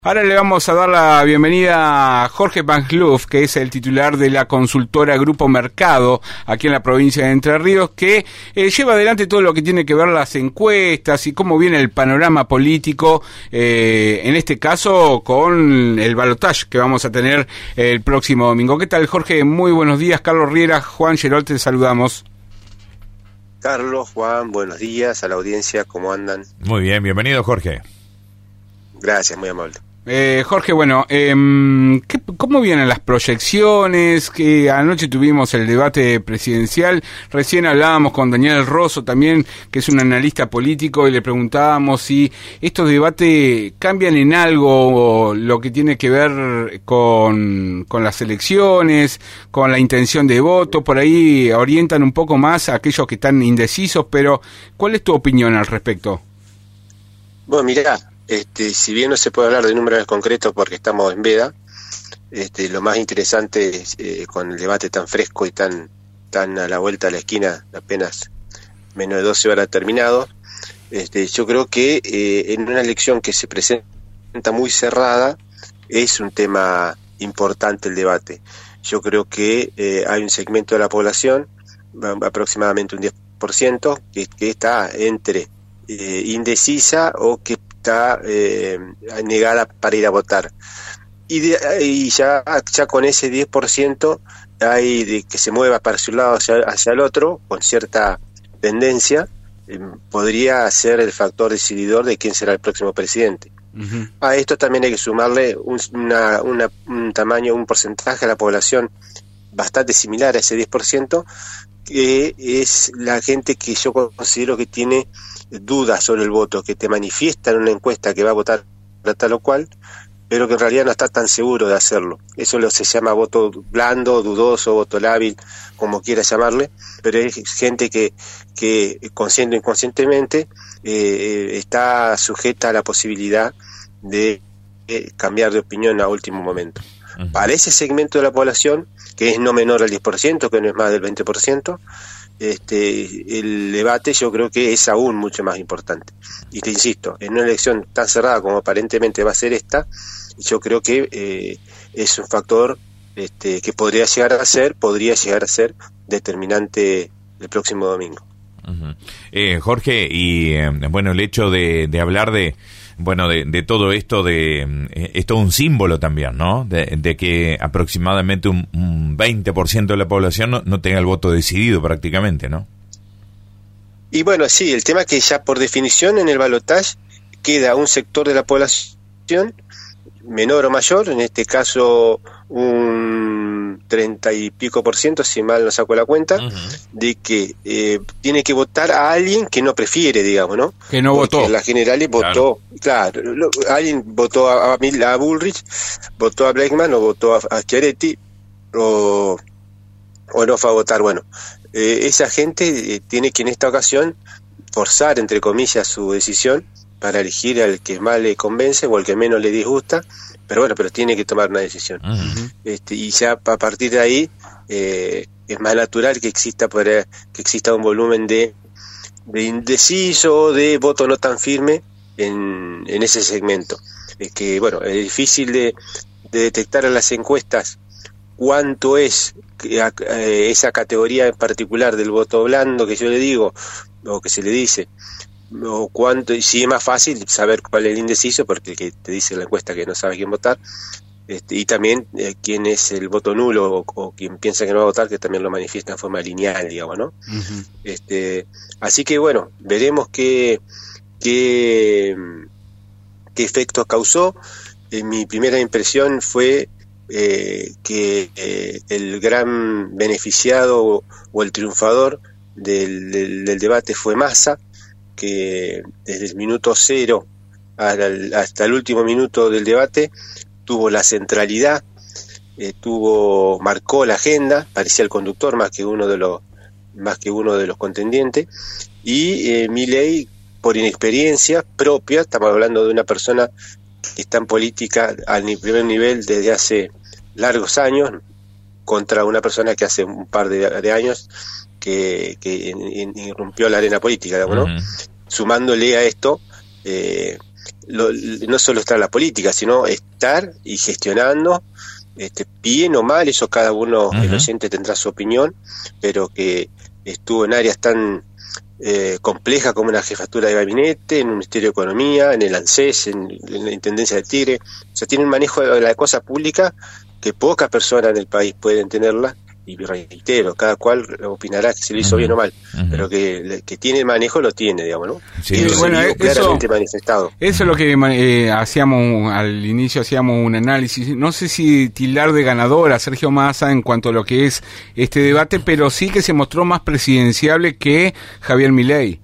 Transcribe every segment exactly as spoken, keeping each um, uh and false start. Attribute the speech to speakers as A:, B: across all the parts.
A: Ahora le vamos a dar la bienvenida a Jorge Van Kloof, que es el titular de la consultora Grupo Mercado, aquí en la provincia de Entre Ríos, que eh, lleva adelante todo lo que tiene que ver las encuestas y cómo viene el panorama político, eh, en este caso con el balotaje que vamos a tener el próximo domingo. ¿Qué tal, Jorge? Muy buenos días. Carlos Riera, Juan Gerol, te saludamos.
B: Carlos, Juan, buenos días a la audiencia, ¿cómo andan?
C: Muy bien, bienvenido, Jorge.
B: Gracias, muy amable.
A: Eh, Jorge, bueno, eh, ¿qué, ¿cómo vienen las proyecciones? Que anoche tuvimos el debate presidencial, recién hablábamos con Daniel Rosso también, que es un analista político, y le preguntábamos si estos debates cambian en algo lo que tiene que ver con, con las elecciones, con la intención de voto, por ahí orientan un poco más a aquellos que están indecisos, pero ¿cuál es tu opinión al respecto?
B: Bueno, mirá, Este, si bien no se puede hablar de números concretos porque estamos en veda, este, lo más interesante es, eh, con el debate tan fresco y tan, tan a la vuelta a la esquina, apenas menos de doce horas terminado, este, yo creo que eh, en una elección que se presenta muy cerrada es un tema importante el debate. Yo creo que eh, hay un segmento de la población, aproximadamente un diez por ciento, que, que está entre eh, indecisa o que está eh, negada para ir a votar, y, de, y ya, ya con ese diez por ciento hay de que se mueva para su lado hacia, hacia el otro con cierta tendencia, eh, podría ser el factor decididor de quién será el próximo presidente. Uh-huh. A esto también hay que sumarle un, una, una, un tamaño, un porcentaje de la población bastante similar a ese diez por ciento, que es la gente que yo considero que tiene dudas sobre el voto, que te manifiesta en una encuesta que va a votar para tal o cual, pero que en realidad no está tan seguro de hacerlo. Eso lo se llama voto blando, dudoso, voto lábil, como quiera llamarle, pero es gente que, que consciente o inconscientemente eh, está sujeta a la posibilidad de eh, cambiar de opinión a último momento. Uh-huh. Para ese segmento de la población, que es no menor al diez por ciento, que no es más del veinte por ciento, Este, el debate yo creo que es aún mucho más importante. Y te insisto, en una elección tan cerrada como aparentemente va a ser esta, yo creo que eh, es un factor este, que podría llegar a ser, podría llegar a ser determinante el próximo domingo.
C: Uh-huh. eh, Jorge, y eh, bueno, el hecho de, de hablar de bueno de, de todo esto de eh, es todo un símbolo también, ¿no? De, de que aproximadamente un, un veinte por ciento de la población no, no tenga el voto decidido prácticamente, ¿no?
B: Y bueno, sí, el tema es que ya por definición en el balotaje queda un sector de la población menor o mayor, en este caso un treinta y pico por ciento, si mal no saco la cuenta, uh-huh. de que eh, tiene que votar a alguien que no prefiere, digamos, ¿no?
A: Que no
B: Porque
A: votó.
B: En la general votó, claro, claro lo, alguien votó a, a, a Bullrich, votó a Blackman o votó a, a Schiaretti o, o no fue a votar. Bueno, eh, esa gente eh, tiene que en esta ocasión forzar, entre comillas, su decisión para elegir al que más le convence o al que menos le disgusta, pero bueno, pero tiene que tomar una decisión. Uh-huh. Este, y ya a partir de ahí eh, es más natural que exista por, que exista un volumen de, de indeciso, de voto no tan firme en, en ese segmento. Es que bueno, es difícil de, de detectar en las encuestas cuánto es eh, esa categoría en particular del voto blando que yo le digo, o que se le dice, o cuánto, y sí es más fácil saber cuál es el indeciso porque que te dice la encuesta que no sabe quién votar, este, y también eh, quién es el voto nulo o, o quien piensa que no va a votar, que también lo manifiesta en forma lineal, digamos, ¿no? Uh-huh. Este, así que bueno, veremos qué qué, qué efectos causó. Eh, mi primera impresión fue eh, que eh, el gran beneficiado o, o el triunfador del, del, del debate fue Massa, que desde el minuto cero hasta el último minuto del debate tuvo la centralidad, eh, tuvo marcó la agenda, parecía el conductor más que uno de los más que uno de los contendientes, y eh, Milei, por inexperiencia propia, estamos hablando de una persona que está en política al primer nivel desde hace largos años, contra una persona que hace un par de, de años que, que irrumpió la arena política, digamos, ¿no? Uh-huh. Sumándole a esto eh, lo, no solo estar en la política, sino estar y gestionando, este, bien o mal, eso cada uno, uh-huh. el oyente tendrá su opinión, pero que estuvo en áreas tan eh, complejas como una jefatura de gabinete, en un Ministerio de Economía, en el ANSES, en, en la Intendencia del Tigre. O sea, tiene un manejo de la cosa pública que pocas personas en el país pueden tenerla, y reitero, cada cual opinará que se lo hizo uh-huh. bien o mal, uh-huh. pero que, que tiene el manejo, lo tiene, digamos, ¿no?
A: Sí, y bueno, eso, claramente manifestado. Eso es lo que eh, hacíamos al inicio, hacíamos un análisis, no sé si tildar de ganador a Sergio Massa en cuanto a lo que es este debate, pero sí que se mostró más presidenciable que Javier Milei.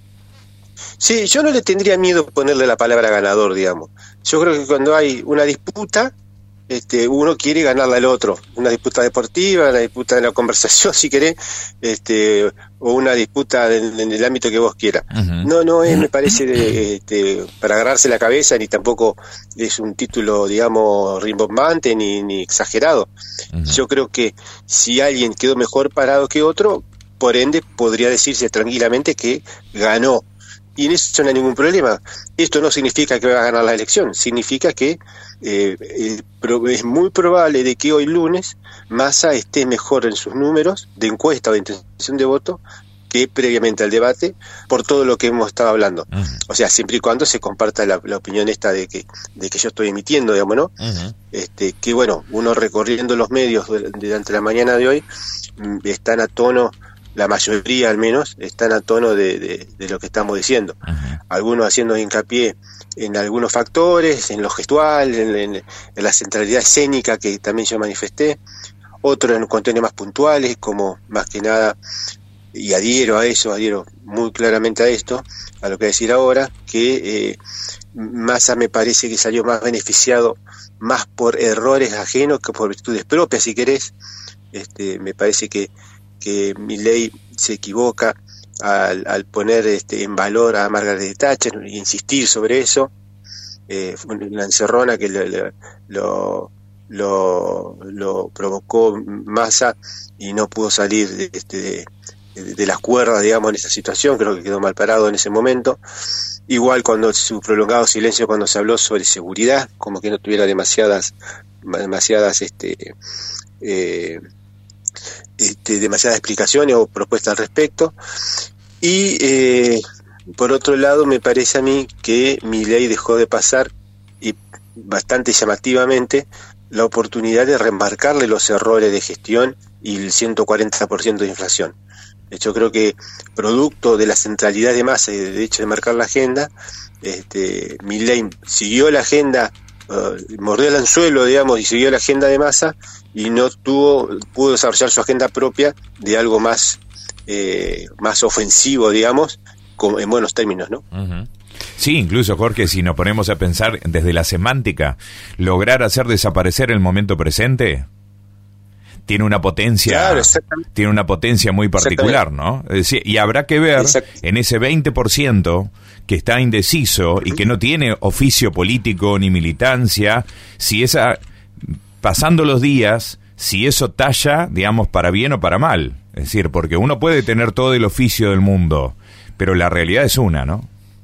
B: Sí, yo no le tendría miedo ponerle la palabra ganador, digamos. Yo creo que cuando hay una disputa, Este, uno quiere ganarle al otro, una disputa deportiva, una disputa de la conversación, si querés, este, o una disputa en, en el ámbito que vos quieras. Uh-huh. No, no es, me parece, de, este, para agarrarse la cabeza, ni tampoco es un título, digamos, rimbombante, ni, ni exagerado. Uh-huh. Yo creo que si alguien quedó mejor parado que otro, por ende, podría decirse tranquilamente que ganó. Y en eso no hay ningún problema. Esto no significa que va a ganar la elección, significa que eh, eh, es muy probable de que hoy lunes Massa esté mejor en sus números de encuesta o de intención de voto que previamente al debate, por todo lo que hemos estado hablando. Uh-huh. O sea, siempre y cuando se comparta la, la opinión esta de que de que yo estoy emitiendo, digamos, ¿no? Uh-huh. Este, que bueno, uno recorriendo los medios durante la mañana de hoy, están a tono, la mayoría al menos, están a tono de, de, de lo que estamos diciendo. Uh-huh. Algunos haciendo hincapié en algunos factores, en lo gestual, en, en, en la centralidad escénica que también yo manifesté, otros en cuestiones más puntuales, como más que nada, y adhiero a eso, adhiero muy claramente a esto, a lo que voy a decir ahora, que eh, Massa me parece que salió más beneficiado más por errores ajenos que por virtudes propias, si querés. Este, me parece que que Milei se equivoca al, al poner este, en valor a Margaret Thatcher e insistir sobre eso, eh, una encerrona que le, le, lo, lo, lo provocó Massa y no pudo salir de, de, de, de las cuerdas, digamos, en esa situación. Creo que quedó mal parado en ese momento. Igual cuando su prolongado silencio cuando se habló sobre seguridad, como que no tuviera demasiadas demasiadas este eh, Este, demasiadas explicaciones o propuestas al respecto. Y eh, por otro lado, me parece a mí que Milei dejó de pasar, y bastante llamativamente, la oportunidad de remarcarle los errores de gestión y el ciento cuarenta por ciento de inflación. Yo creo que producto de la centralidad de Massa y de hecho de marcar la agenda, este, Milei siguió la agenda, uh, mordió el anzuelo, digamos, y siguió la agenda de Massa, y no tuvo pudo desarrollar su agenda propia de algo más eh, más ofensivo, digamos, como en buenos términos, ¿no?
C: Uh-huh. Sí, incluso, Jorge, si nos ponemos a pensar desde la semántica, lograr hacer desaparecer el momento presente tiene una potencia, claro, tiene una potencia muy particular, ¿no? Es decir, y habrá que ver en ese veinte por ciento que está indeciso uh-huh. y que no tiene oficio político ni militancia, si esa pasando los días, si eso talla, digamos, para bien o para mal. Es decir, porque uno puede tener todo el oficio del mundo, pero la realidad es una, ¿no?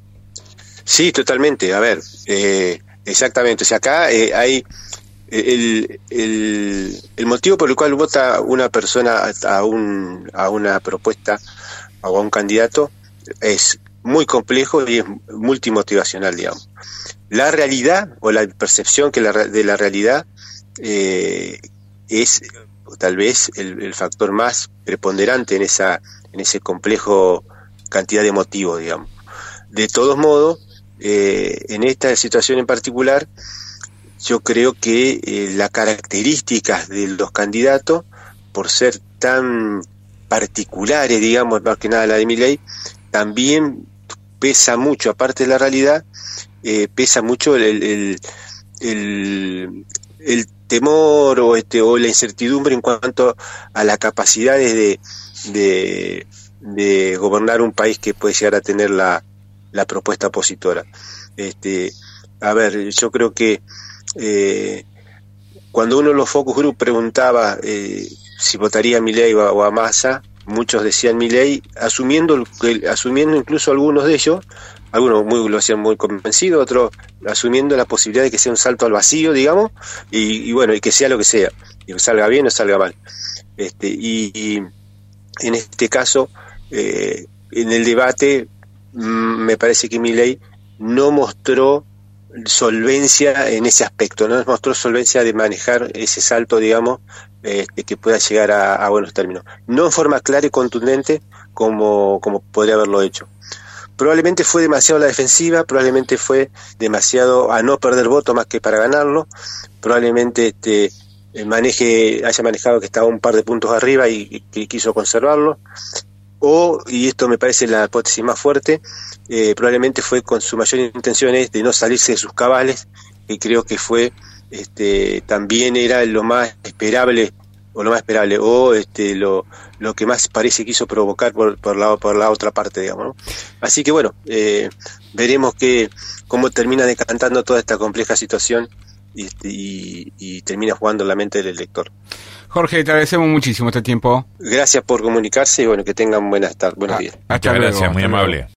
B: Sí, totalmente. A ver, eh, exactamente. O sea, acá eh, hay el, el, el motivo por el cual vota una persona a, un, a una propuesta o a un candidato es muy complejo y es multimotivacional, digamos. La realidad o la percepción que la, de la realidad Eh, es tal vez el, el factor más preponderante en esa en ese complejo cantidad de motivos, digamos. De todos modos, eh, en esta situación en particular, yo creo que eh, las características de los candidatos, por ser tan particulares, digamos, más que nada la de Milei, también pesa mucho, aparte de la realidad, eh, pesa mucho el, el, el, el temor o este o la incertidumbre en cuanto a las capacidades de, de, de gobernar un país que puede llegar a tener la, la propuesta opositora. Este, a ver, yo creo que eh, cuando uno en los focus group preguntaba eh, si votaría a Milei o a Massa, muchos decían Milei, asumiendo, asumiendo incluso algunos de ellos algunos muy, lo hacían muy convencidos, otros asumiendo la posibilidad de que sea un salto al vacío, digamos, y, y bueno, y que sea lo que sea, y que salga bien o salga mal. Este, y, y en este caso, eh, en el debate, mmm, me parece que Milei no mostró solvencia en ese aspecto, no mostró solvencia de manejar ese salto, digamos, este, que pueda llegar a, a buenos términos. No en forma clara y contundente como, como podría haberlo hecho. Probablemente fue demasiado a la defensiva, probablemente fue demasiado a no perder voto más que para ganarlo, probablemente este, maneje, haya manejado que estaba un par de puntos arriba y que quiso conservarlo, o, y esto me parece la hipótesis más fuerte, eh, probablemente fue con su mayor intención es de no salirse de sus cabales, que creo que fue, este, también era lo más esperable, o lo más esperable, o este, lo, lo que más parece quiso provocar por, por, la, por la otra parte, digamos, ¿no? Así que bueno, eh, veremos que, cómo termina decantando toda esta compleja situación y, y, y termina jugando en la mente del elector.
A: Jorge, te agradecemos muchísimo este tiempo.
B: Gracias por comunicarse y bueno, que tengan buenas tardes, buenos
A: Ah,
B: días.
C: Muchas gracias, muy amable.